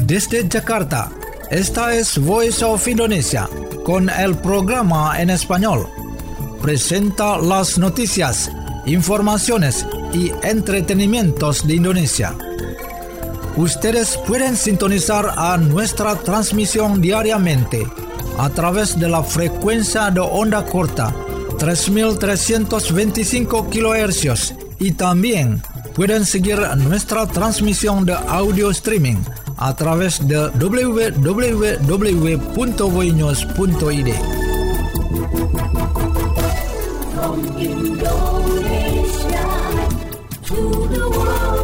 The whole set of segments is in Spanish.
Desde Jakarta, esta es Voice of Indonesia, con el programa en español. Presenta las noticias, informaciones y entretenimientos de Indonesia. Ustedes pueden sintonizar a nuestra transmisión diariamente a través de la frecuencia de onda corta 3.325 kHz y también pueden seguir nuestra transmisión de audio streaming a través de www.voinews.id. From Indonesia to the world.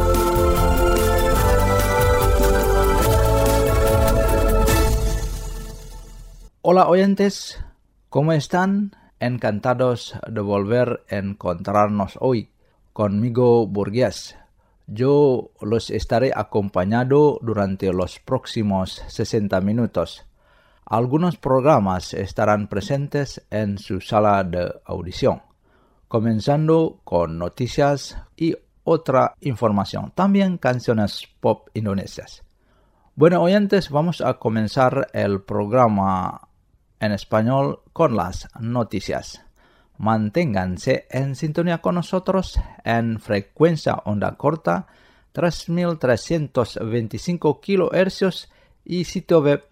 Hola oyentes, ¿cómo están? Encantados de volver a encontrarnos hoy. Conmigo Burgués. Yo los estaré acompañando durante los próximos 60 minutos. Algunos programas estarán presentes en su sala de audición, comenzando con noticias y otra información, también canciones pop indonesias. Bueno, oyentes, vamos a comenzar el programa en español con las noticias. Manténganse en sintonía con nosotros en frecuencia onda corta 3.325 kHz y sitio web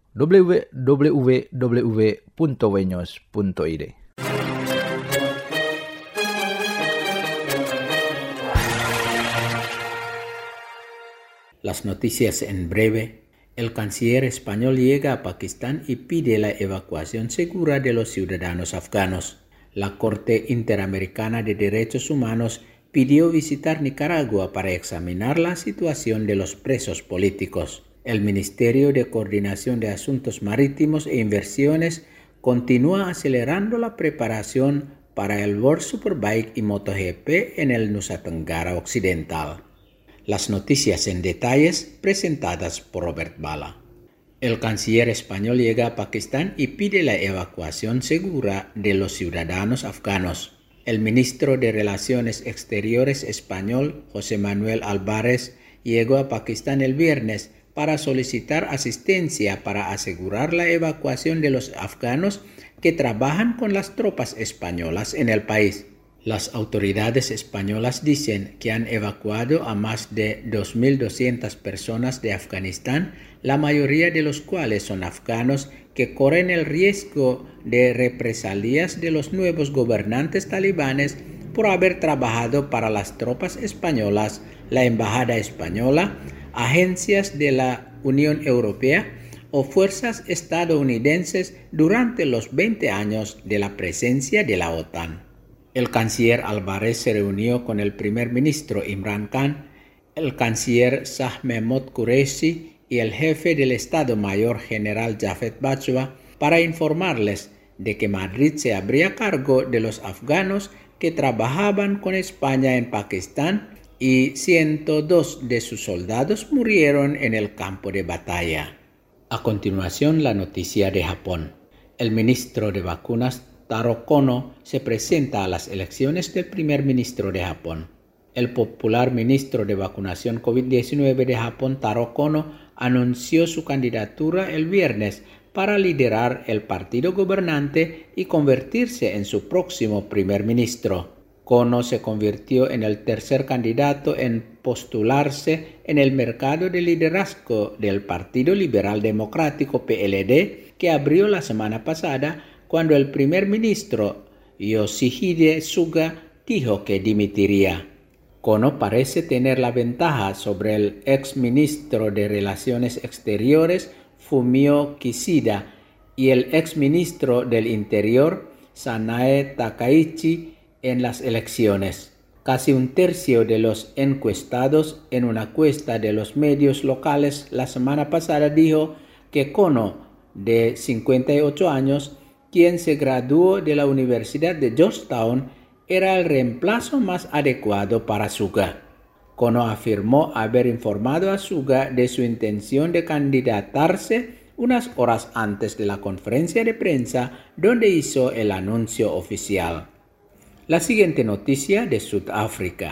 www.voinews.id. Las noticias en breve. El canciller español llega a Pakistán y pide la evacuación segura de los ciudadanos afganos. La Corte Interamericana de Derechos Humanos pidió visitar Nicaragua para examinar la situación de los presos políticos. El Ministerio de Coordinación de Asuntos Marítimos e Inversiones continúa acelerando la preparación para el World Superbike y MotoGP en el Nusa Tenggara Occidental. Las noticias en detalles presentadas por Robert Bala. El canciller español llega a Pakistán y pide la evacuación segura de los ciudadanos afganos. El ministro de Relaciones Exteriores español, José Manuel Álvarez, llegó a Pakistán el viernes para solicitar asistencia para asegurar la evacuación de los afganos que trabajan con las tropas españolas en el país. Las autoridades españolas dicen que han evacuado a más de 2.200 personas de Afganistán, la mayoría de los cuales son afganos que corren el riesgo de represalias de los nuevos gobernantes talibanes por haber trabajado para las tropas españolas, la embajada española, agencias de la Unión Europea o fuerzas estadounidenses durante los 20 años de la presencia de la OTAN. El canciller Álvarez se reunió con el primer ministro Imran Khan, el canciller Shah Mehmood Qureshi y el jefe del Estado Mayor General Javed Bajwa para informarles de que Madrid se habría cargo de los afganos que trabajaban con España en Pakistán y 102 de sus soldados murieron en el campo de batalla. A continuación, la noticia de Japón. El ministro de Vacunas Taro Kono se presenta a las elecciones del primer ministro de Japón. El popular ministro de vacunación COVID-19 de Japón, Taro Kono, anunció su candidatura el viernes para liderar el partido gobernante y convertirse en su próximo primer ministro. Kono se convirtió en el tercer candidato en postularse en el mercado de liderazgo del Partido Liberal Democrático PLD, que abrió la semana pasada cuando el primer ministro Yoshihide Suga dijo que dimitiría. Kono parece tener la ventaja sobre el ex ministro de Relaciones Exteriores Fumio Kishida y el ex ministro del Interior Sanae Takaichi en las elecciones. Casi un tercio de los encuestados en una encuesta de los medios locales la semana pasada dijo que Kono, de 58 años, quien se graduó de la Universidad de Georgetown, era el reemplazo más adecuado para Suga. Kono afirmó haber informado a Suga de su intención de candidatarse unas horas antes de la conferencia de prensa donde hizo el anuncio oficial. La siguiente noticia de Sudáfrica.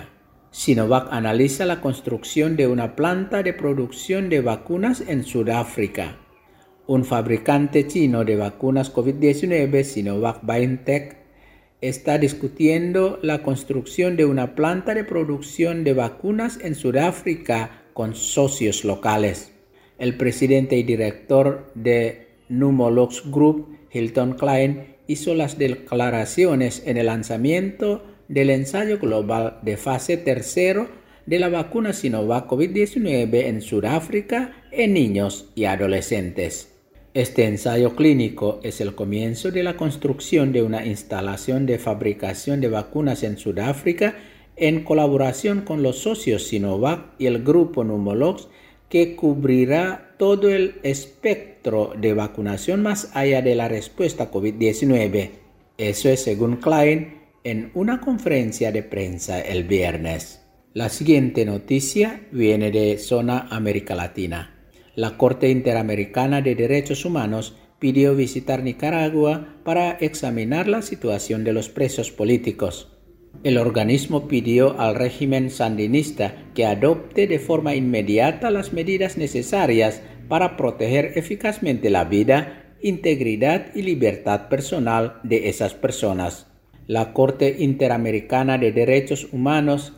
Sinovac analiza la construcción de una planta de producción de vacunas en Sudáfrica. Un fabricante chino de vacunas COVID-19, Sinovac BioNTech, está discutiendo la construcción de una planta de producción de vacunas en Sudáfrica con socios locales. El presidente y director de Pneumolux Group, Hilton Klein, hizo las declaraciones en el lanzamiento del ensayo global de fase 3 de la vacuna Sinovac COVID-19 en Sudáfrica en niños y adolescentes. Este ensayo clínico es el comienzo de la construcción de una instalación de fabricación de vacunas en Sudáfrica en colaboración con los socios Sinovac y el grupo Pneumolux, que cubrirá todo el espectro de vacunación más allá de la respuesta COVID-19. Eso es según Klein en una conferencia de prensa el viernes. La siguiente noticia viene de zona América Latina. La Corte Interamericana de Derechos Humanos pidió visitar Nicaragua para examinar la situación de los presos políticos. El organismo pidió al régimen sandinista que adopte de forma inmediata las medidas necesarias para proteger eficazmente la vida, integridad y libertad personal de esas personas. La Corte Interamericana de Derechos Humanos,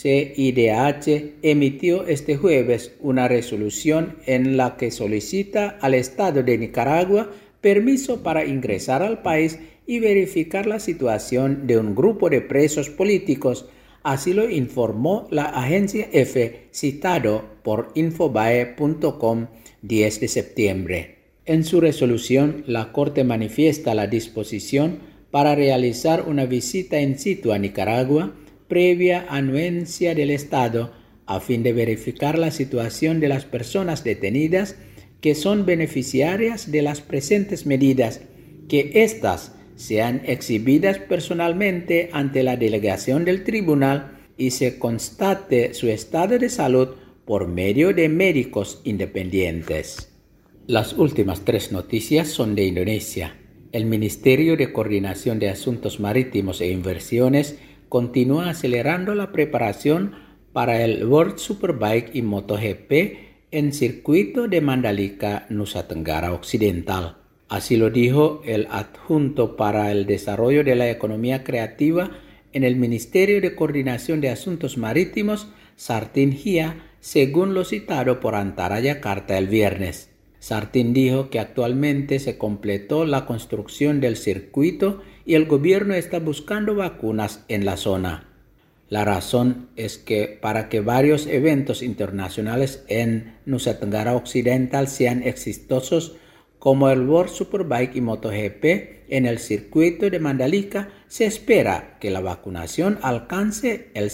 CIDH, emitió este jueves una resolución en la que solicita al Estado de Nicaragua permiso para ingresar al país y verificar la situación de un grupo de presos políticos. Así lo informó la agencia EFE, citado por Infobae.com 10 de septiembre. En su resolución, la Corte manifiesta la disposición para realizar una visita in situ a Nicaragua previa anuencia del Estado a fin de verificar la situación de las personas detenidas que son beneficiarias de las presentes medidas, que éstas sean exhibidas personalmente ante la delegación del tribunal y se constate su estado de salud por medio de médicos independientes. Las últimas 3 noticias son de Indonesia. El Ministerio de Coordinación de Asuntos Marítimos e Inversiones continúa acelerando la preparación para el World Superbike y MotoGP en circuito de Mandalika, Nusa Tenggara Occidental. Así lo dijo el adjunto para el desarrollo de la economía creativa en el Ministerio de Coordinación de Asuntos Marítimos, Sartin Hia, según lo citado por Antara Jakarta el viernes. Sartin dijo que actualmente se completó la construcción del circuito y el gobierno está buscando vacunas en la zona. La razón es que para que varios eventos internacionales en Nusa Tenggara Occidental sean exitosos, como el World Superbike y MotoGP en el circuito de Mandalika, se espera que la vacunación alcance el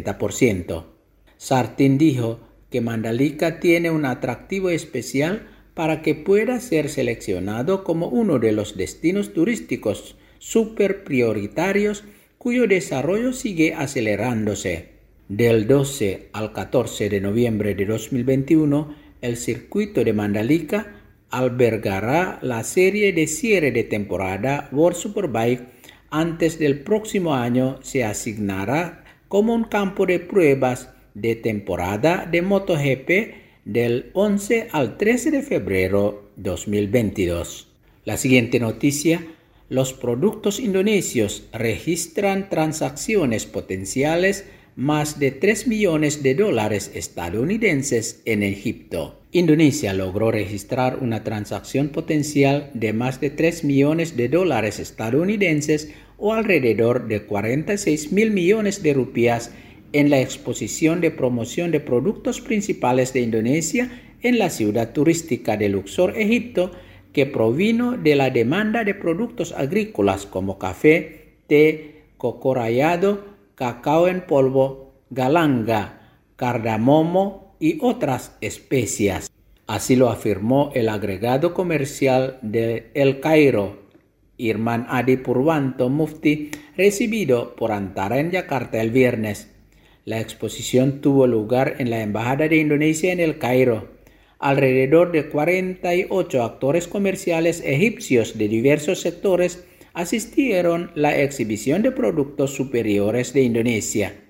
70%. Sartin dijo que Mandalika tiene un atractivo especial para que pueda ser seleccionado como uno de los destinos turísticos super prioritarios cuyo desarrollo sigue acelerándose. Del 12 al 14 de noviembre de 2021, el circuito de Mandalika albergará la serie de cierre de temporada World Superbike. Antes del próximo año se asignará como un campo de pruebas de temporada de MotoGP del 11 al 13 de febrero 2022. La siguiente noticia: los productos indonesios registran transacciones potenciales más de $3 millones estadounidenses en Egipto. Indonesia logró registrar una transacción potencial de más de $3 millones estadounidenses o alrededor de 46.000 millones de rupias en la exposición de promoción de productos principales de Indonesia en la ciudad turística de Luxor, Egipto, que provino de la demanda de productos agrícolas como café, té, coco rallado, cacao en polvo, galanga, cardamomo y otras especias. Así lo afirmó el agregado comercial de El Cairo, Irman Adi Purwanto Mufti, recibido por Antara en Yakarta el viernes. La exposición tuvo lugar en la Embajada de Indonesia en El Cairo. Alrededor de 48 actores comerciales egipcios de diversos sectores asistieron a la exhibición de productos superiores de Indonesia.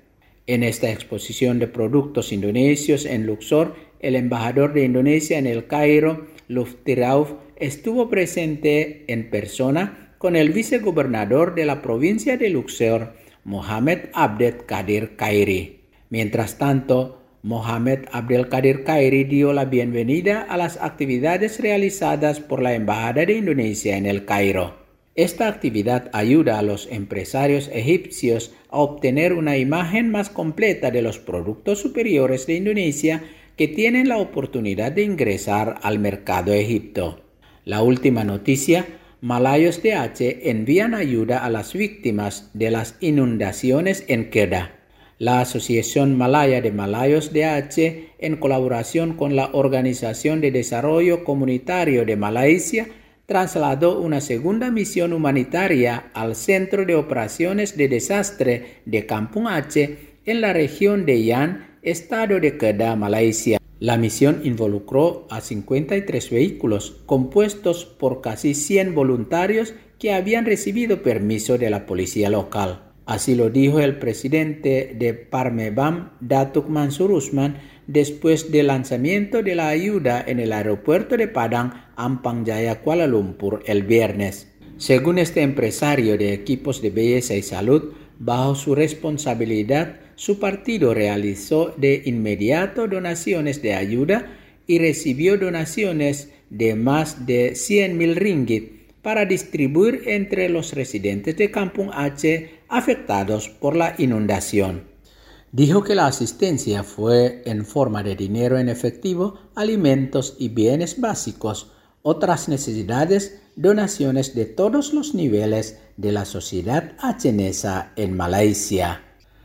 En esta exposición de productos indonesios en Luxor, el embajador de Indonesia en el Cairo, Lutfi Rauf, estuvo presente en persona con el vicegobernador de la provincia de Luxor, Mohamed Abdel Qadir Khairi. Mientras tanto, Mohamed Abdel Qadir Khairi dio la bienvenida a las actividades realizadas por la Embajada de Indonesia en el Cairo. Esta actividad ayuda a los empresarios egipcios a obtener una imagen más completa de los productos superiores de Indonesia que tienen la oportunidad de ingresar al mercado egipto. La última noticia: Malayos de Aceh envían ayuda a las víctimas de las inundaciones en Kedah. La Asociación Malaya de Malayos de Aceh, en colaboración con la Organización de Desarrollo Comunitario de Malaysia, trasladó una segunda misión humanitaria al Centro de Operaciones de Desastre de Kampung Aceh en la región de Yan, estado de Kedah, Malaysia. La misión involucró a 53 vehículos compuestos por casi 100 voluntarios que habían recibido permiso de la policía local. Así lo dijo el presidente de Parmebam, Datuk Mansur Usman, después del lanzamiento de la ayuda en el aeropuerto de Padang, Ampang Jaya, Kuala Lumpur, el viernes. Según este empresario de equipos de belleza y salud, bajo su responsabilidad, su partido realizó de inmediato donaciones de ayuda y recibió donaciones de más de 100,000 ringgit para distribuir entre los residentes de Kampung Aceh afectados por la inundación. Dijo que la asistencia fue en forma de dinero en efectivo, alimentos y bienes básicos, otras necesidades, donaciones de todos los niveles de la sociedad achenesa en Malaysia.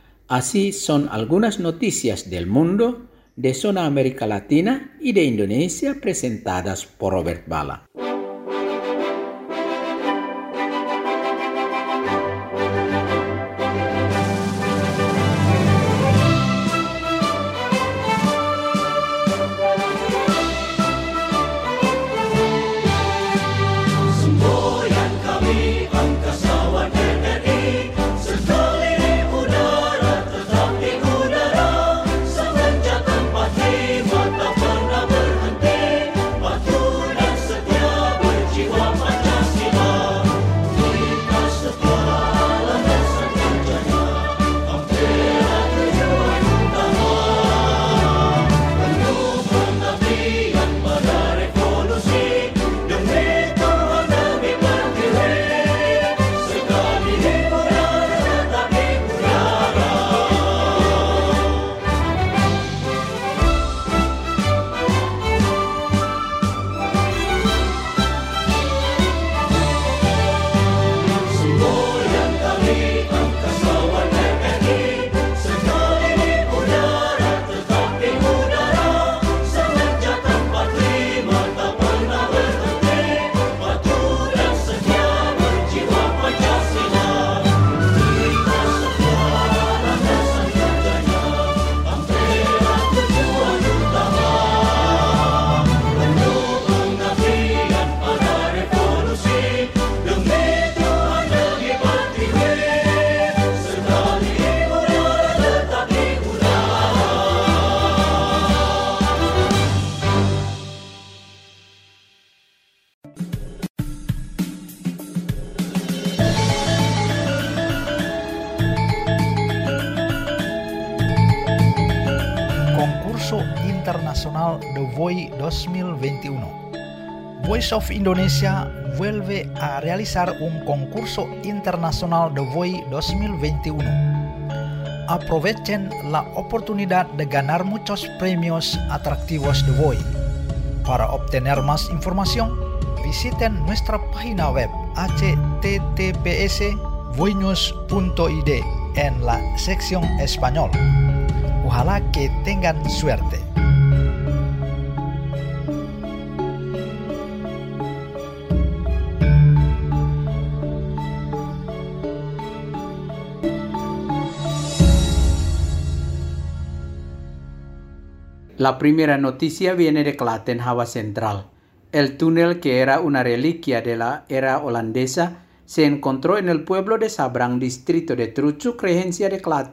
Así son algunas noticias del mundo, de zona América Latina y de Indonesia presentadas por Robert Bala. Internacional The Voice 2021. Voice of Indonesia vuelve a realizar un concurso internacional The Voice 2021. Aprovechen la oportunidad de ganar muchos premios atractivos The Voice. Para obtener más información, visiten nuestra página web https://voinews.id en la sección español. Ojalá que tengan suerte. La primera noticia viene de Klaten, Java Central. El túnel, que era una reliquia de la era holandesa, se encontró en el pueblo de Sabrang, distrito de Trucuk, regencia de Klaten,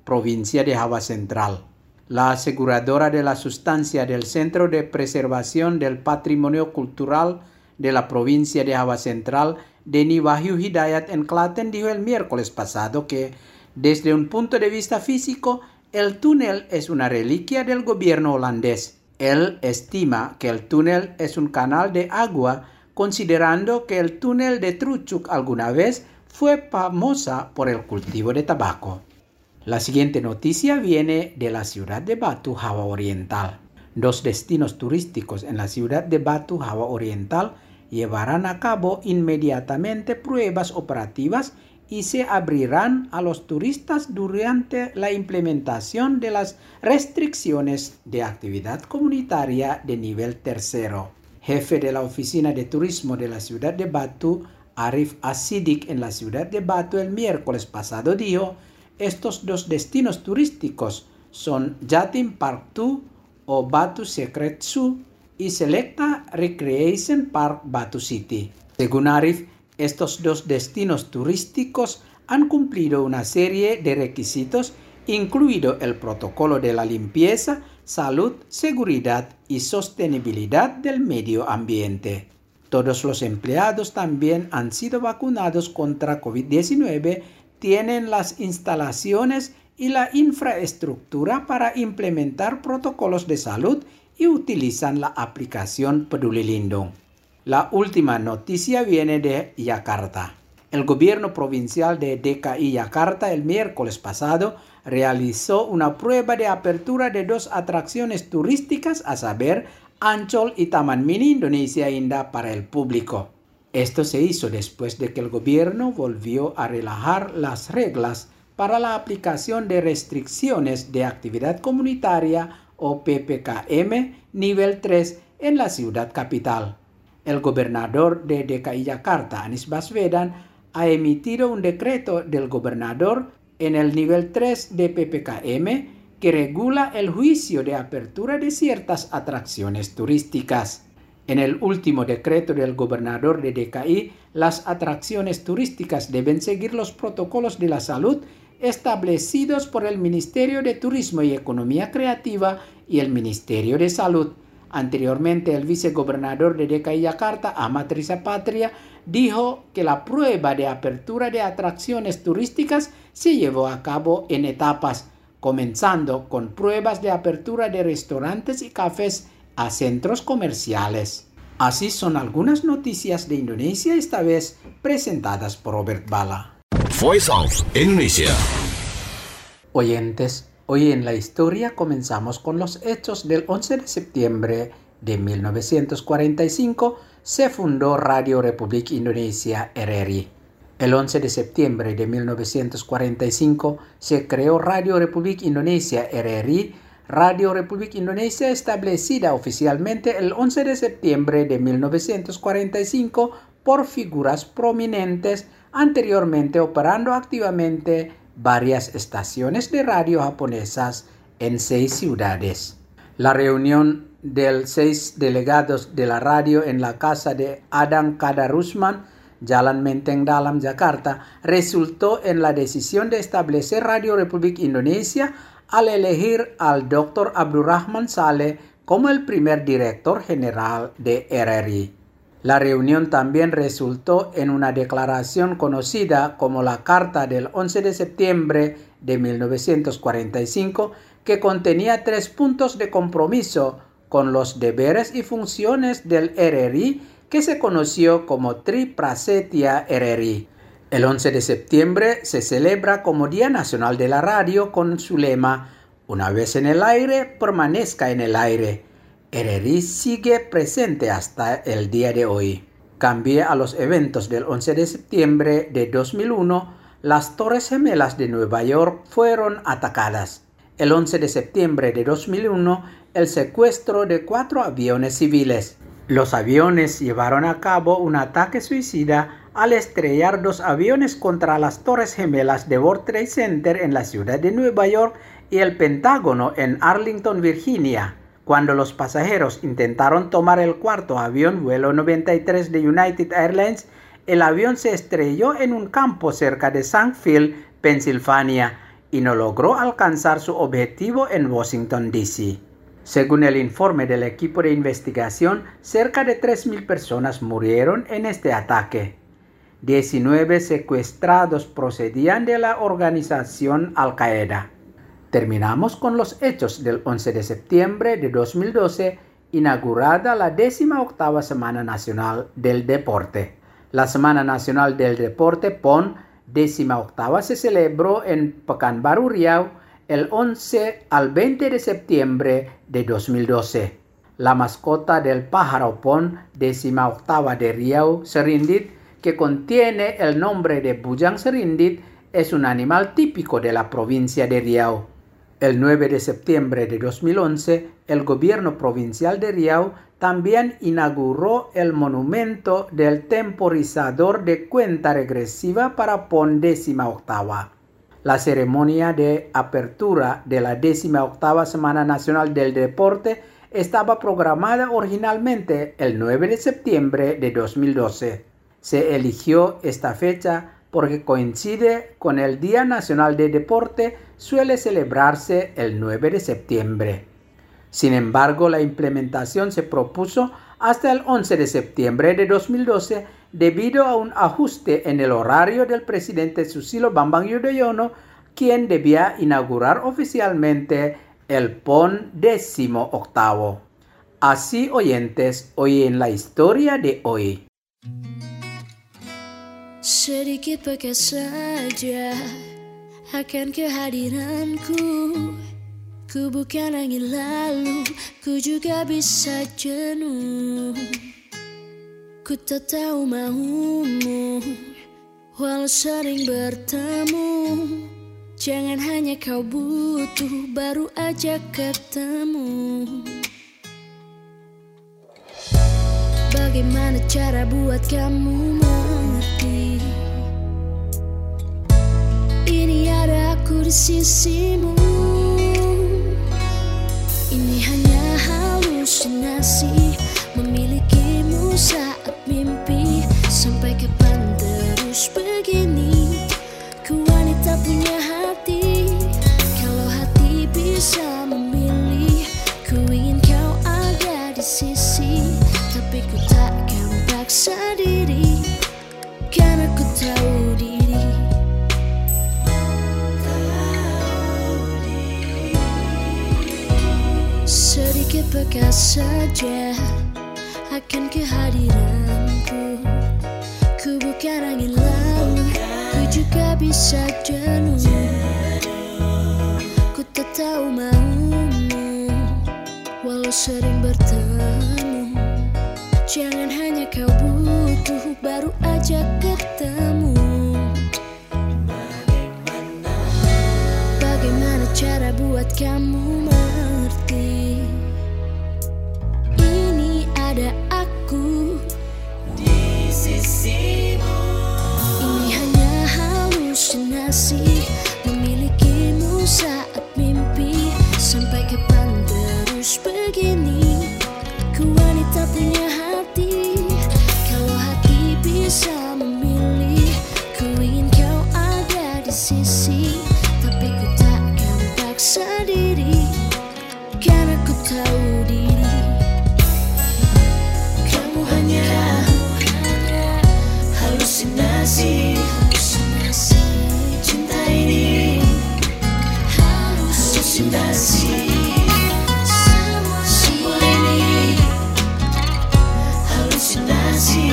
provincia de Java Central. La aseguradora de la sustancia del Centro de Preservación del Patrimonio Cultural de la provincia de Java Central, Deni Wahyu Hidayat en Klaten, dijo el miércoles pasado que, desde un punto de vista físico, el túnel es una reliquia del gobierno holandés. Él estima que el túnel es un canal de agua, considerando que el túnel de Truchuk alguna vez fue famosa por el cultivo de tabaco. La siguiente noticia viene de la ciudad de Batu, Java Oriental. 2 destinos turísticos en la ciudad de Batu, Java Oriental, llevarán a cabo inmediatamente pruebas operativas y se abrirán a los turistas durante la implementación de las restricciones de actividad comunitaria de nivel 3. Jefe de la Oficina de Turismo de la ciudad de Batu, Arif Asidik, en la ciudad de Batu el miércoles pasado dijo: estos 2 destinos turísticos son Jatim Park 2 o Batu Secret Zoo y Selecta Recreation Park Batu City. Según Arif, estos 2 destinos turísticos han cumplido una serie de requisitos, incluido el protocolo de la limpieza, salud, seguridad y sostenibilidad del medio ambiente. Todos los empleados también han sido vacunados contra COVID-19, tienen las instalaciones y la infraestructura para implementar protocolos de salud y utilizan la aplicación Peduli Lindung. La última noticia viene de Yakarta. El gobierno provincial de DKI Yakarta el miércoles pasado realizó una prueba de apertura de 2 atracciones turísticas, a saber, Ancol y Taman Mini Indonesia Indah, para el público. Esto se hizo después de que el gobierno volvió a relajar las reglas para la aplicación de restricciones de actividad comunitaria o PPKM nivel 3 en la ciudad capital. El gobernador de DKI Jakarta, Anies Baswedan, ha emitido un decreto del gobernador en el nivel 3 de PPKM que regula el juicio de apertura de ciertas atracciones turísticas. En el último decreto del gobernador de DKI, las atracciones turísticas deben seguir los protocolos de la salud establecidos por el Ministerio de Turismo y Economía Creativa y el Ministerio de Salud. Anteriormente, el vicegobernador de DKI Jakarta, Ahmad Riza Patria, dijo que la prueba de apertura de atracciones turísticas se llevó a cabo en etapas, comenzando con pruebas de apertura de restaurantes y cafés a centros comerciales. Así son algunas noticias de Indonesia, esta vez presentadas por Robert Bala. Voice of Indonesia. Oyentes, hoy en la historia comenzamos con los hechos del 11 de septiembre de 1945. Se fundó Radio Republik Indonesia RRI. El 11 de septiembre de 1945 se creó Radio Republik Indonesia RRI. Radio Republik Indonesia, establecida oficialmente el 11 de septiembre de 1945 por figuras prominentes, anteriormente operando activamente varias estaciones de radio japonesas en 6 ciudades. La reunión de 6 delegados de la radio en la casa de Adang Kadarusman, Jalan Menteng Dalam, Jakarta, resultó en la decisión de establecer Radio Republik Indonesia al elegir al Dr. Abdurrahman Saleh como el primer director general de RRI. La reunión también resultó en una declaración conocida como la Carta del 11 de septiembre de 1945, que contenía 3 puntos de compromiso con los deberes y funciones del RRI, que se conoció como Triprasetya RRI. El 11 de septiembre se celebra como Día Nacional de la Radio con su lema: una vez en el aire, permanezca en el aire. RRI sigue presente hasta el día de hoy. Cambié a los eventos del 11 de septiembre de 2001, las Torres Gemelas de Nueva York fueron atacadas. El 11 de septiembre de 2001, el secuestro de 4 aviones civiles. Los aviones llevaron a cabo un ataque suicida al estrellar 2 aviones contra las Torres Gemelas de World Trade Center en la ciudad de Nueva York y el Pentágono en Arlington, Virginia. Cuando los pasajeros intentaron tomar el 4º avión, vuelo 93 de United Airlines, el avión se estrelló en un campo cerca de Sanfield, Pensilvania, y no logró alcanzar su objetivo en Washington, D.C. Según el informe del equipo de investigación, cerca de 3.000 personas murieron en este ataque. 19 secuestrados procedían de la organización Al-Qaeda. Terminamos con los hechos del 11 de septiembre de 2012, inaugurada la 18ª Semana Nacional del Deporte. La Semana Nacional del Deporte, PON 18ª, se celebró en Pekanbaru, Riau, el 11 al 20 de septiembre de 2012. La mascota del pájaro PON 18ª de Riau, Serindit, que contiene el nombre de Bujang Serindit, es un animal típico de la provincia de Riau. El 9 de septiembre de 2011, el gobierno provincial de Riau también inauguró el monumento del temporizador de cuenta regresiva para PON 18ª. La ceremonia de apertura de la 18ª Semana Nacional del Deporte estaba programada originalmente el 9 de septiembre de 2012. Se eligió esta fecha porque coincide con el Día Nacional de Deporte, suele celebrarse el 9 de septiembre. Sin embargo, la implementación se propuso hasta el 11 de septiembre de 2012 debido a un ajuste en el horario del presidente Susilo Bambang Yudhoyono, quien debía inaugurar oficialmente el PON 18º. Así, oyentes, hoy en la historia de hoy. Sedikit bekas saja akan kehadiranku. Ku bukan angin lalu, ku juga bisa jenuh. Ku tak tahu maumu, walau sering bertemu. Jangan hanya kau butuh, baru aja ketemu. Bagaimana cara buat kamu mengerti? Ini ada aku di sisimu. Ini hanya halusinasi, memilikimu saat mimpi. Sampai kapan terus begini? Ku wanita punya hati. Kalau hati bisa memilih, ku ingin kau ada di sisi. Tapi ku takkan paksa diri, karena ku tahu diri. Sedikit bekas saja akan kehadiranku. Ku bukan angin lalu, ku juga bisa jenuh. Ku tak tahu maumu, walau sering bertemu. Jangan hanya kau butuh, baru aja ketemu. Bagaimana cara buat kamu mengerti? Ini ada aku di sisimu. Ini hanya halusinasi, memilikimu saat mimpi. Sampai kapan terus begini? Ku wanita punya hati. Kalau hati bisa memilih, ku ingin kau ada di sisi. Tapi ku takkan paksa diri, karena ku tahu diri. Kamu hanya halusinasi. Cinta ini halusinasi. Semua ini halusinasi.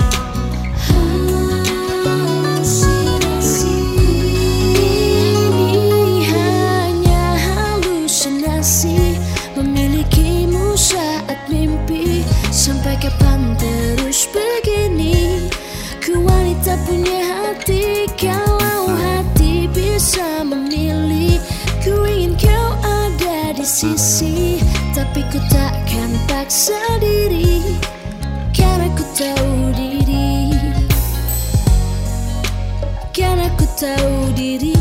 Ini hanya halusinasi, memilikimu saat mimpi. Sampai kapan terus begini? Ku wanita punya hati. Kalau hati bisa memilih, ku ingin kau ada di sisi. Tapi ku takkan paksa diri, karena ku tahu diri. Karena ku tahu diri.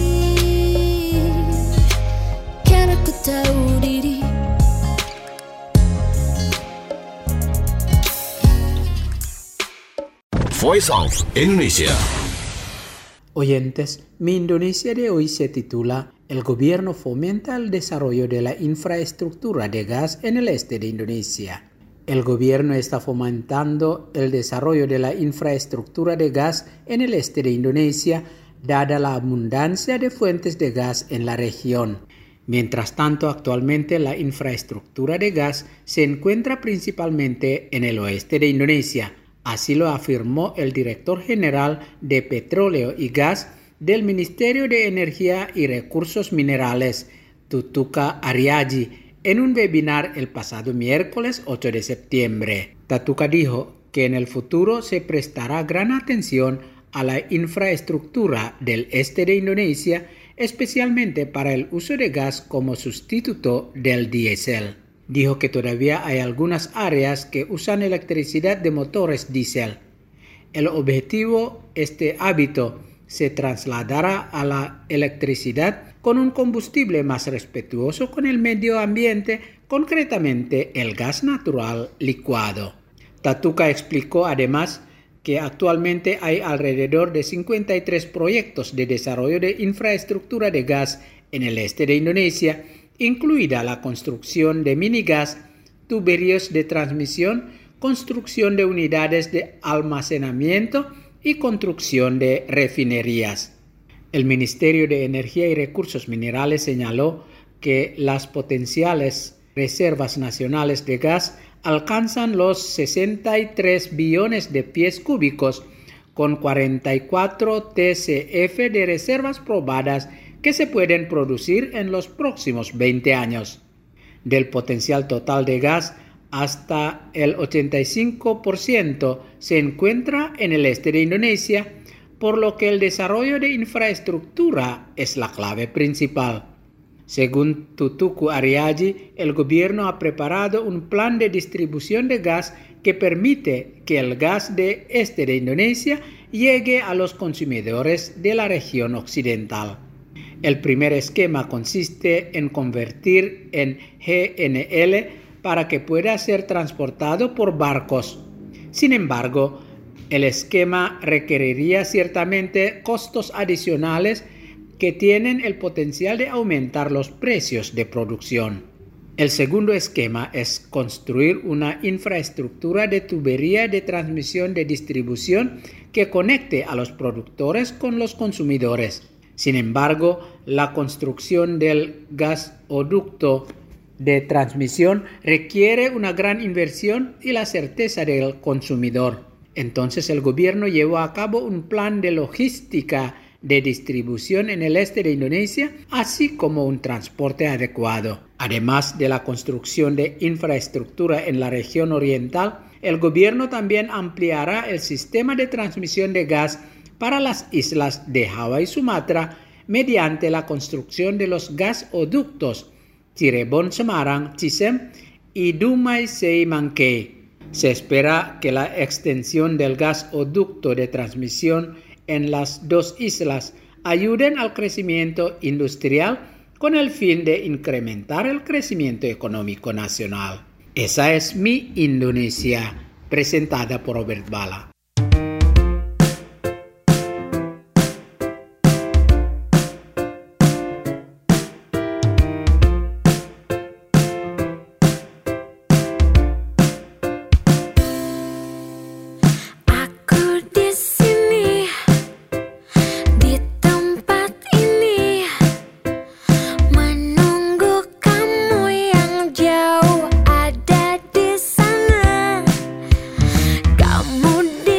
Karena ku tahu diri. Voice of Indonesia. Oyentes, Mi Indonesia de hoy se titula El gobierno fomenta el desarrollo de la infraestructura de gas en el este de Indonesia. El gobierno está fomentando el desarrollo de la infraestructura de gas en el este de Indonesia, dada la abundancia de fuentes de gas en la región. Mientras tanto, actualmente la infraestructura de gas se encuentra principalmente en el oeste de Indonesia. Así lo afirmó el director general de Petróleo y Gas del Ministerio de Energía y Recursos Minerales, Tutuka Ariaji, en un webinar el pasado miércoles 8 de septiembre. Tutuka dijo que en el futuro se prestará gran atención a la infraestructura del este de Indonesia, especialmente para el uso de gas como sustituto del diésel. Dijo que todavía hay algunas áreas que usan electricidad de motores diésel. El objetivo, este hábito, se trasladará a la electricidad con un combustible más respetuoso con el medio ambiente, concretamente el gas natural licuado. Tutuka explicó además que actualmente hay alrededor de 53 proyectos de desarrollo de infraestructura de gas en el este de Indonesia, incluida la construcción de minigas, tuberías de transmisión, construcción de unidades de almacenamiento y construcción de refinerías. El Ministerio de Energía y Recursos Minerales señaló que las potenciales reservas nacionales de gas alcanzan los 63 billones de pies cúbicos, con 44 TCF de reservas probadas que se pueden producir en los próximos 20 años. Del potencial total de gas, hasta el 85% se encuentra en el este de Indonesia, por lo que el desarrollo de infraestructura es la clave principal. Según Tutuka Ariaji, el gobierno ha preparado un plan de distribución de gas que permite que el gas de este de Indonesia llegue a los consumidores de la región occidental. El primer esquema consiste en convertir en GNL para que pueda ser transportado por barcos. Sin embargo, el esquema requeriría ciertamente costos adicionales que tienen el potencial de aumentar los precios de producción. El segundo esquema es construir una infraestructura de tubería de transmisión de distribución que conecte a los productores con los consumidores. Sin embargo, la construcción del gasoducto de transmisión requiere una gran inversión y la certeza del consumidor. Entonces el gobierno llevó a cabo un plan de logística de distribución en el este de Indonesia, así como un transporte adecuado. Además de la construcción de infraestructura en la región oriental, el gobierno también ampliará el sistema de transmisión de gas para las islas de Java y Sumatra mediante la construcción de los gasoductos Cirebon Semarang, Cisem y Dumai Sei Mangkei. Se espera que la extensión del gasoducto de transmisión en las dos islas ayuden al crecimiento industrial con el fin de incrementar el crecimiento económico nacional. Esa es Mi Indonesia, presentada por Robert Bala. Kamu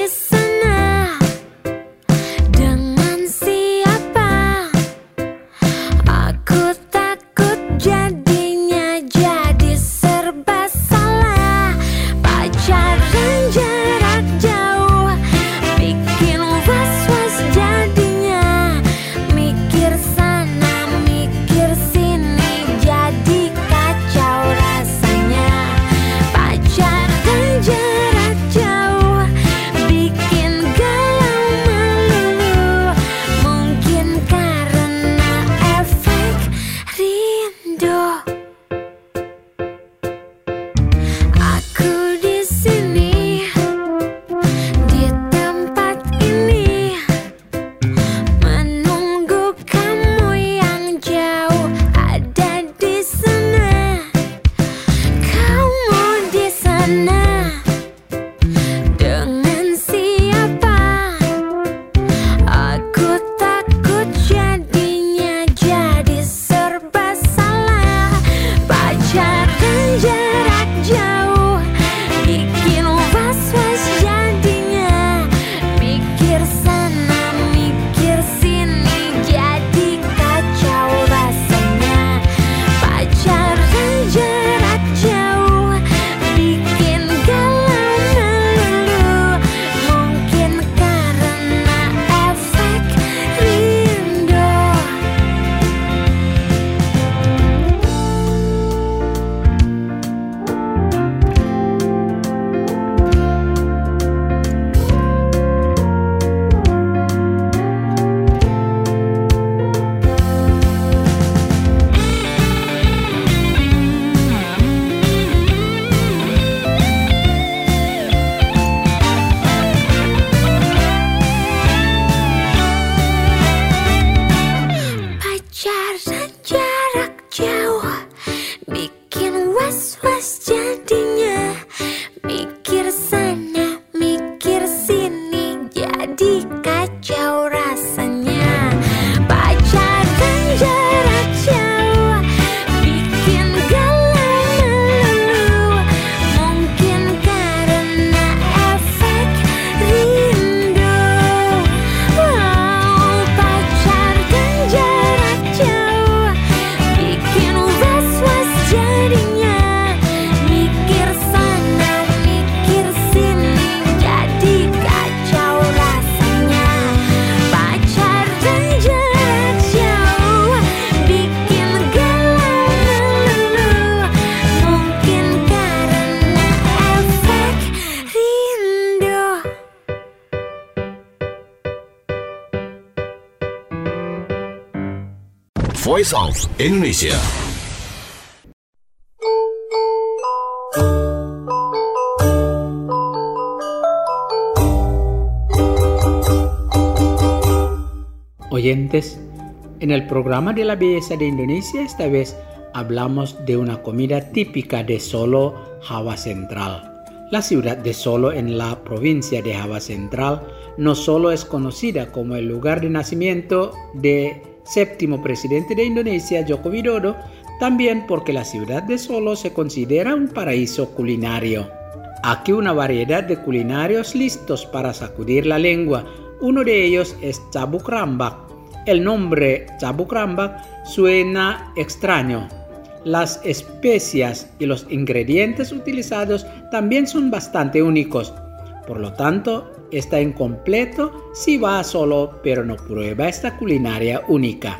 Voice of Indonesia. Oyentes, en el programa de la belleza de Indonesia esta vez hablamos de una comida típica de Solo, Java Central. La ciudad de Solo en la provincia de Java Central no solo es conocida como el lugar de nacimiento de séptimo presidente de Indonesia, Joko Widodo, también porque la ciudad de Solo se considera un paraíso culinario. Aquí una variedad de culinarios listos para sacudir la lengua. Uno de ellos es Cabuk Rambak. El nombre Cabuk Rambak suena extraño. Las especias y los ingredientes utilizados también son bastante únicos. Por lo tanto, está incompleto si va a Solo pero no prueba esta culinaria única.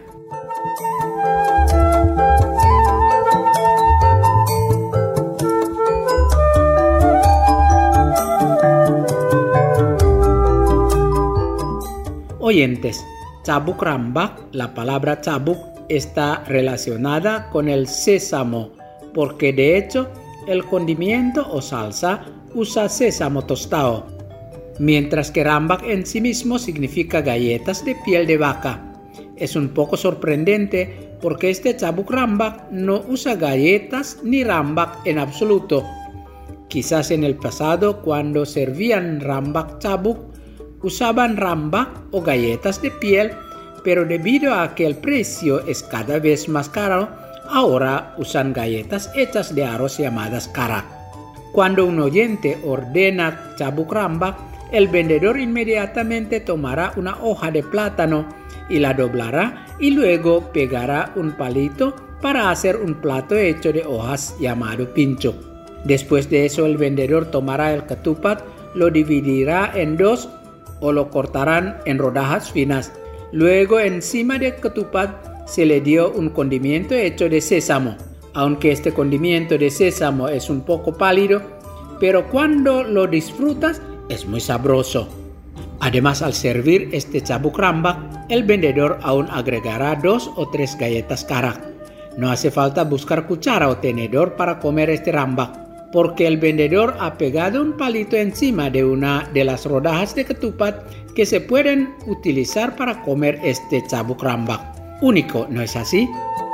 Oyentes, Cabuk Rambak, la palabra cabuk está relacionada con el sésamo, porque de hecho el condimento o salsa usa sésamo tostado, mientras que rambak en sí mismo significa galletas de piel de vaca. Es un poco sorprendente porque este Cabuk Rambak no usa galletas ni rambak en absoluto. Quizás en el pasado, cuando servían rambak cabuk, usaban rambak o galletas de piel, pero debido a que el precio es cada vez más caro, ahora usan galletas hechas de arroz llamadas karak. Cuando un oyente ordena Cabuk Rambak, el vendedor inmediatamente tomará una hoja de plátano y la doblará y luego pegará un palito para hacer un plato hecho de hojas llamado pincho. Después de eso, el vendedor tomará el ketupat, lo dividirá en dos o lo cortarán en rodajas finas. Luego, encima del ketupat se le dio un condimento hecho de sésamo. Aunque este condimento de sésamo es un poco pálido, pero cuando lo disfrutas es muy sabroso. Además, al servir este Cabuk Rambak, el vendedor aún agregará 2 o 3 galletas karak. No hace falta buscar cuchara o tenedor para comer este rambak, porque el vendedor ha pegado un palito encima de una de las rodajas de ketupat que se pueden utilizar para comer este Cabuk Rambak. Único, ¿no es así?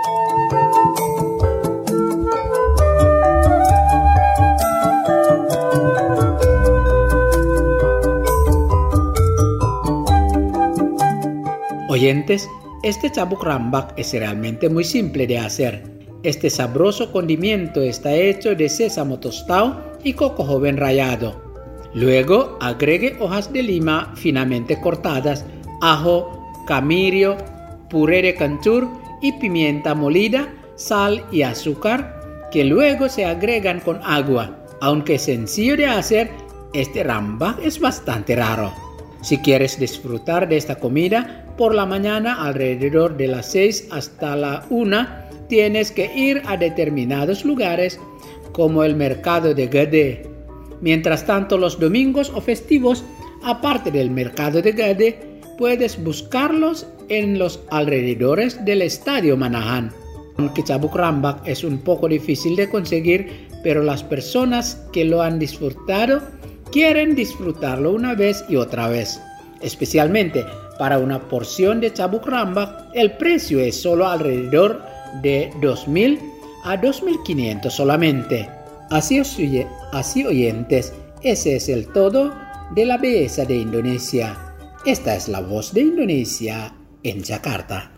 Oyentes, este Cabuk Rambak es realmente muy simple de hacer. Este sabroso condimento está hecho de sésamo tostado y coco joven rallado. Luego agregue hojas de lima finamente cortadas, ajo, camirio, puré de kencur y pimienta molida, sal y azúcar, que luego se agregan con agua. Aunque es sencillo de hacer, este rambak es bastante raro. Si quieres disfrutar de esta comida, por la mañana alrededor de las 6 hasta la 1, tienes que ir a determinados lugares como el mercado de Gede. Mientras tanto, los domingos o festivos, aparte del mercado de Gede, puedes buscarlos en los alrededores del estadio Manahan. Aunque Cabuk Rambak es un poco difícil de conseguir, pero las personas que lo han disfrutado quieren disfrutarlo una vez y otra vez. Especialmente para una porción de Cabuk Rambak, el precio es solo alrededor de 2.000 a 2.500 solamente. Así oyentes, ese es el todo de la belleza de Indonesia. Esta es la voz de Indonesia en Jakarta.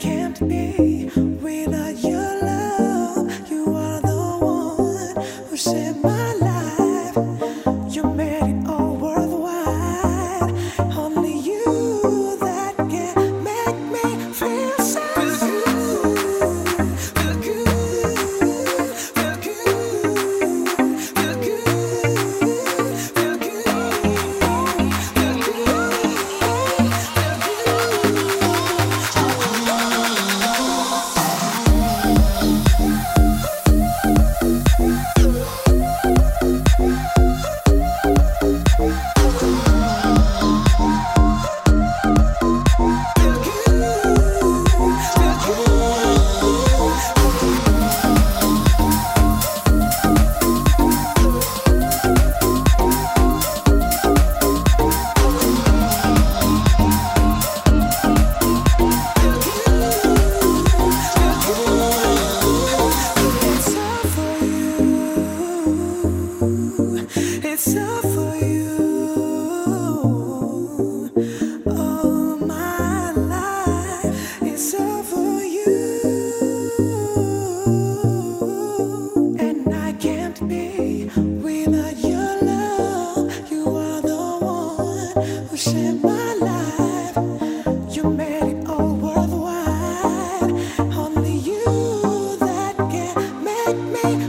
Without your love, you are the one who said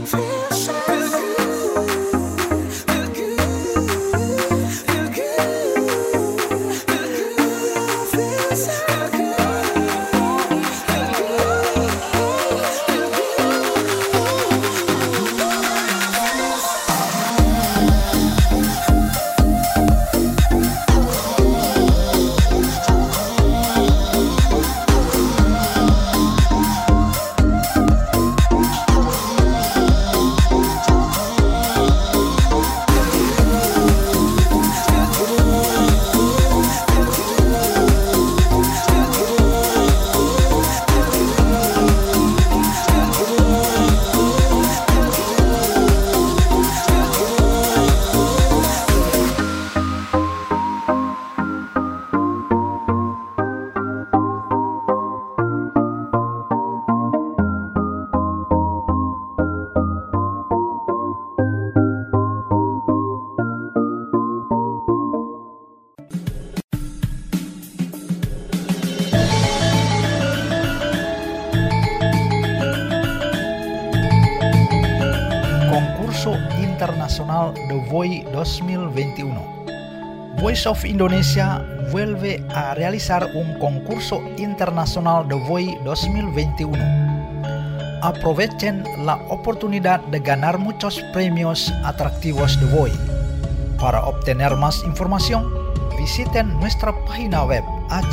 Internacional The Voice 2021. Voice of Indonesia vuelve a realizar un concurso internacional The Voice 2021. Aprovechen la oportunidad de ganar muchos premios atractivos The Voice. Para obtener más información, visiten nuestra página web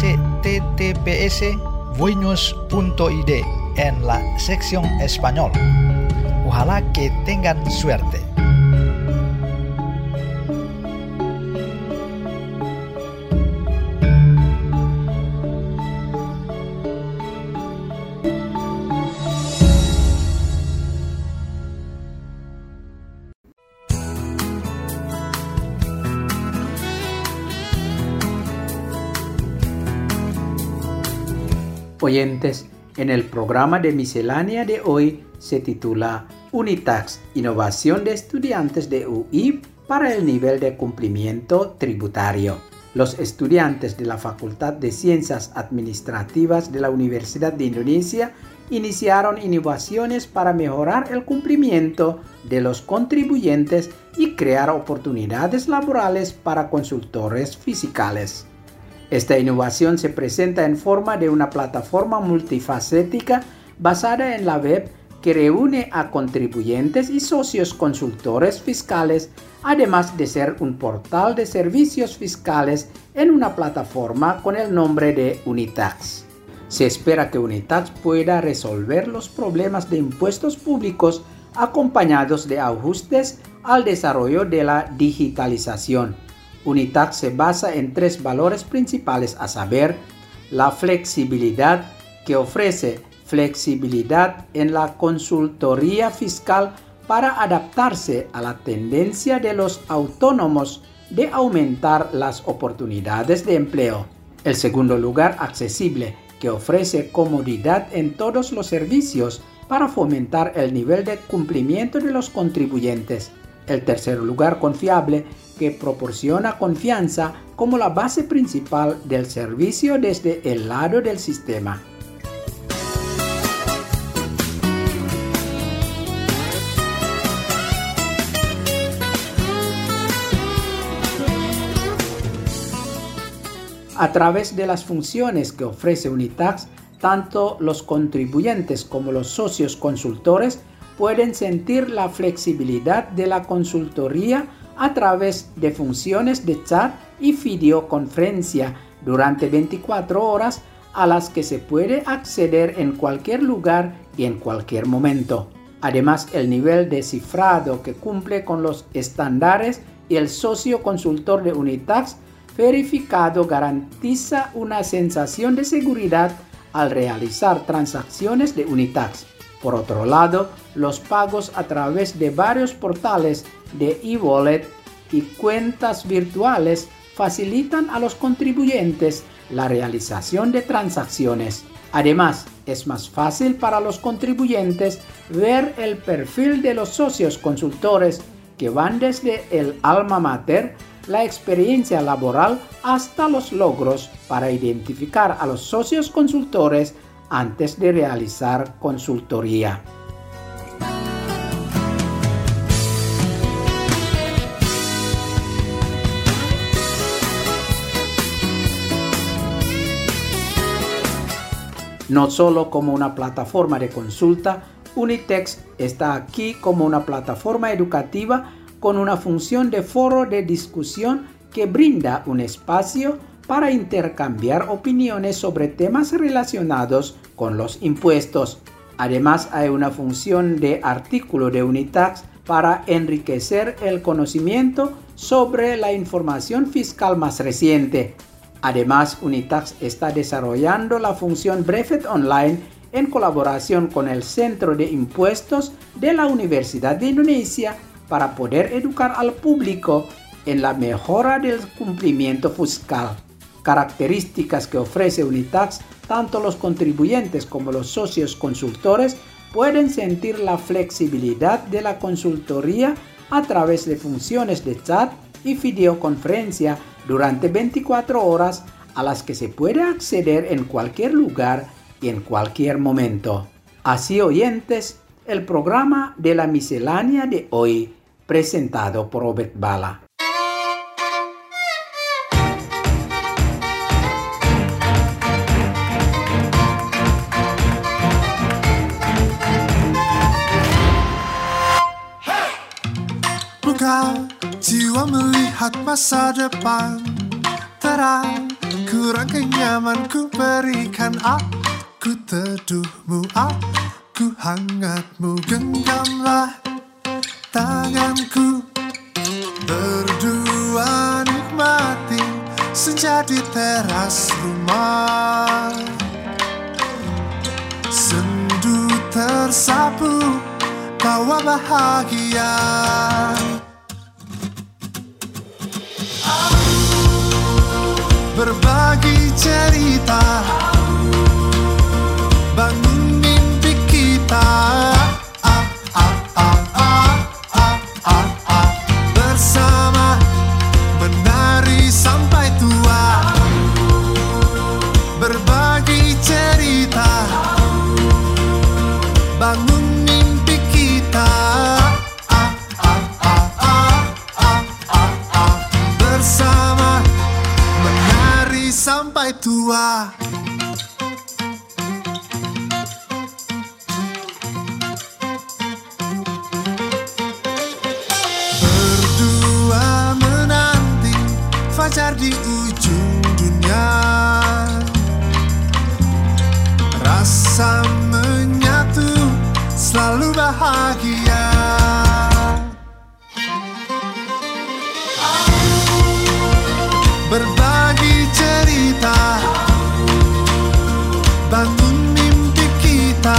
https://voicenews.id en la sección español. Ojalá que tengan suerte. Oyentes, en el programa de miscelánea de hoy se titula UNITAX, Innovación de Estudiantes de UI para el nivel de cumplimiento tributario. Los estudiantes de la Facultad de Ciencias Administrativas de la Universidad de Indonesia iniciaron innovaciones para mejorar el cumplimiento de los contribuyentes y crear oportunidades laborales para consultores fiscales. Esta innovación se presenta en forma de una plataforma multifacética basada en la web que reúne a contribuyentes y socios consultores fiscales, además de ser un portal de servicios fiscales en una plataforma con el nombre de UNITAX. Se espera que UNITAX pueda resolver los problemas de impuestos públicos acompañados de ajustes al desarrollo de la digitalización. UNITAX se basa en 3 valores principales, a saber, la flexibilidad, que ofrece flexibilidad en la consultoría fiscal para adaptarse a la tendencia de los autónomos de aumentar las oportunidades de empleo. El segundo lugar, accesible, que ofrece comodidad en todos los servicios para fomentar el nivel de cumplimiento de los contribuyentes. El tercer lugar, confiable, que proporciona confianza como la base principal del servicio desde el lado del sistema. A través de las funciones que ofrece UNITAX, tanto los contribuyentes como los socios consultores pueden sentir la flexibilidad de la consultoría a través de funciones de chat y videoconferencia durante 24 horas a las que se puede acceder en cualquier lugar y en cualquier momento. Además, el nivel de cifrado que cumple con los estándares y el socio consultor de UNITAX verificado garantiza una sensación de seguridad al realizar transacciones de UNITAX. Por otro lado, los pagos a través de varios portales de e-wallet y cuentas virtuales facilitan a los contribuyentes la realización de transacciones. Además, es más fácil para los contribuyentes ver el perfil de los socios consultores que van desde el alma mater, la experiencia laboral, hasta los logros para identificar a los socios consultores antes de realizar consultoría. No solo como una plataforma de consulta, Unitext está aquí como una plataforma educativa con una función de foro de discusión que brinda un espacio para intercambiar opiniones sobre temas relacionados con los impuestos. Además, hay una función de artículo de Unitax para enriquecer el conocimiento sobre la información fiscal más reciente. Además, Unitax está desarrollando la función Brevet Online en colaboración con el Centro de Impuestos de la Universidad de Indonesia para poder educar al público en la mejora del cumplimiento fiscal. Características que ofrece Unitax, tanto los contribuyentes como los socios consultores pueden sentir la flexibilidad de la consultoría a través de funciones de chat y videoconferencia durante 24 horas a las que se puede acceder en cualquier lugar y en cualquier momento. Así, oyentes, el programa de la miscelánea de hoy, presentado por Robert Bala. Buka jiwa melihat masa depan terang, kurang kenyaman ku berikan aku teduhmu, aku hangatmu, genggamlah tanganku. Berdua nikmati senja di teras rumah, sendu tersapu tawa bahagia. Berbagi cerita, bangun mimpi kita, bersama menari sampai tua. Berbagi cerita, bangun mimpi kita, bersama menari sampai tua. Berdua menanti fajar di ujung dunia, rasa menyatu selalu bahagia. Berbagi cerita, bangun mimpi kita,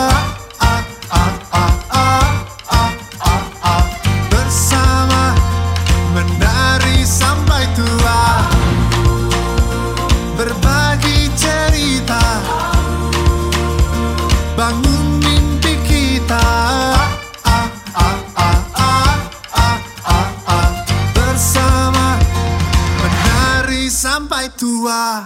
bersama menari sampai tua. Berbagi cerita, bangun mimpi kita, bersama menari sampai tua.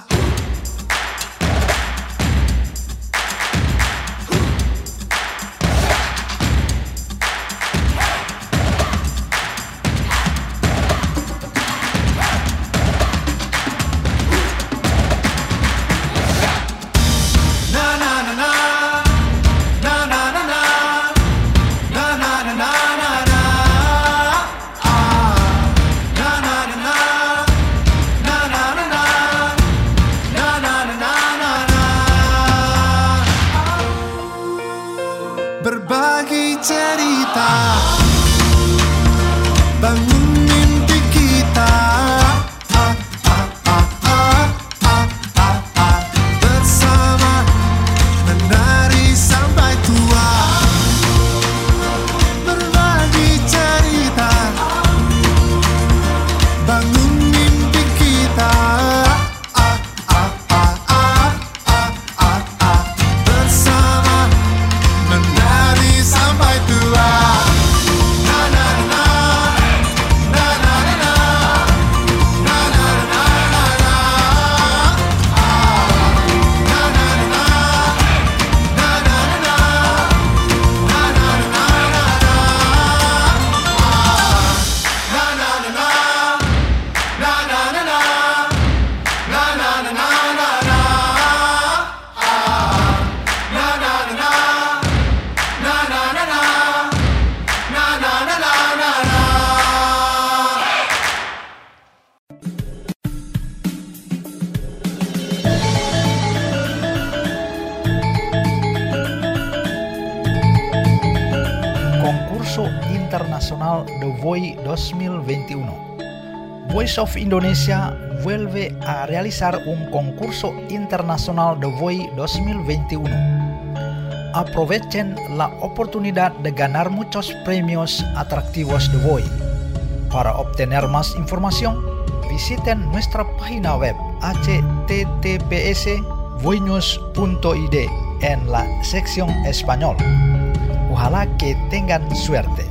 Internacional The Voice 2021. Voice of Indonesia vuelve a realizar un concurso internacional The Voice 2021. Aprovechen la oportunidad de ganar muchos premios atractivos The Voice. Para obtener más información, visiten nuestra página web https://voinews.id en la sección español. Ojalá que tengan suerte.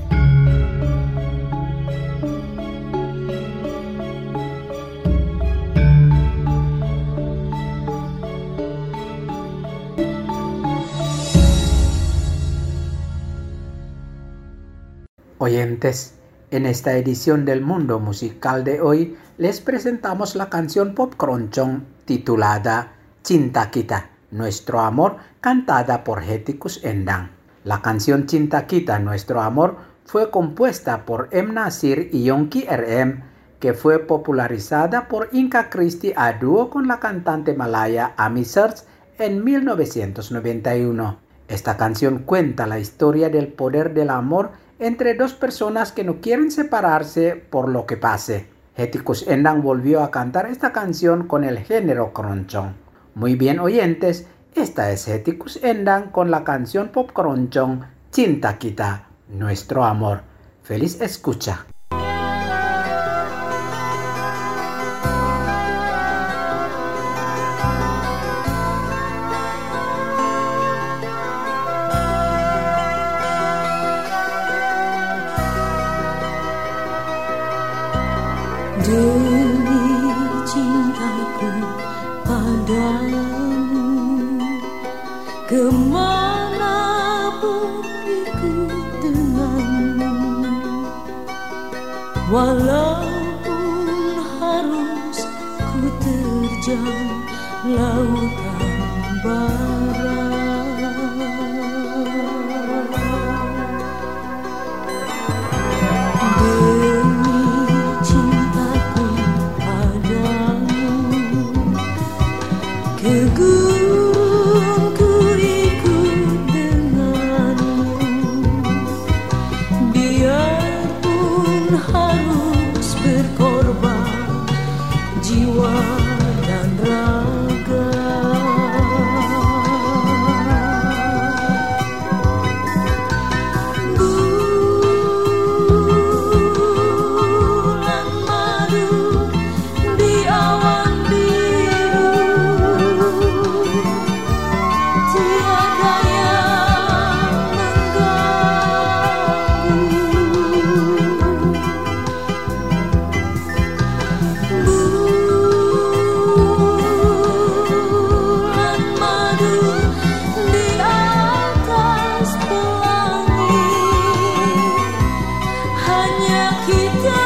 Oyentes, en esta edición del Mundo Musical de hoy les presentamos la canción pop keroncong titulada Cinta Kita, Nuestro Amor, cantada por Hetty Koes Endang. La canción Cinta Kita, Nuestro Amor fue compuesta por M. Nasir y Yongki RM, que fue popularizada por Inka Christie a dúo con la cantante malaya Ami Search en 1991. Esta canción cuenta la historia del poder del amor entre dos personas que no quieren separarse por lo que pase. Hetty Koes Endang volvió a cantar esta canción con el género keroncong. Muy bien, oyentes, esta es Hetty Koes Endang con la canción pop keroncong Cinta Kita, Nuestro Amor. Feliz escucha. Demi cintaku padamu, kemanapun ikut denganmu, walaupun harus ku terjang lautan bara. Kita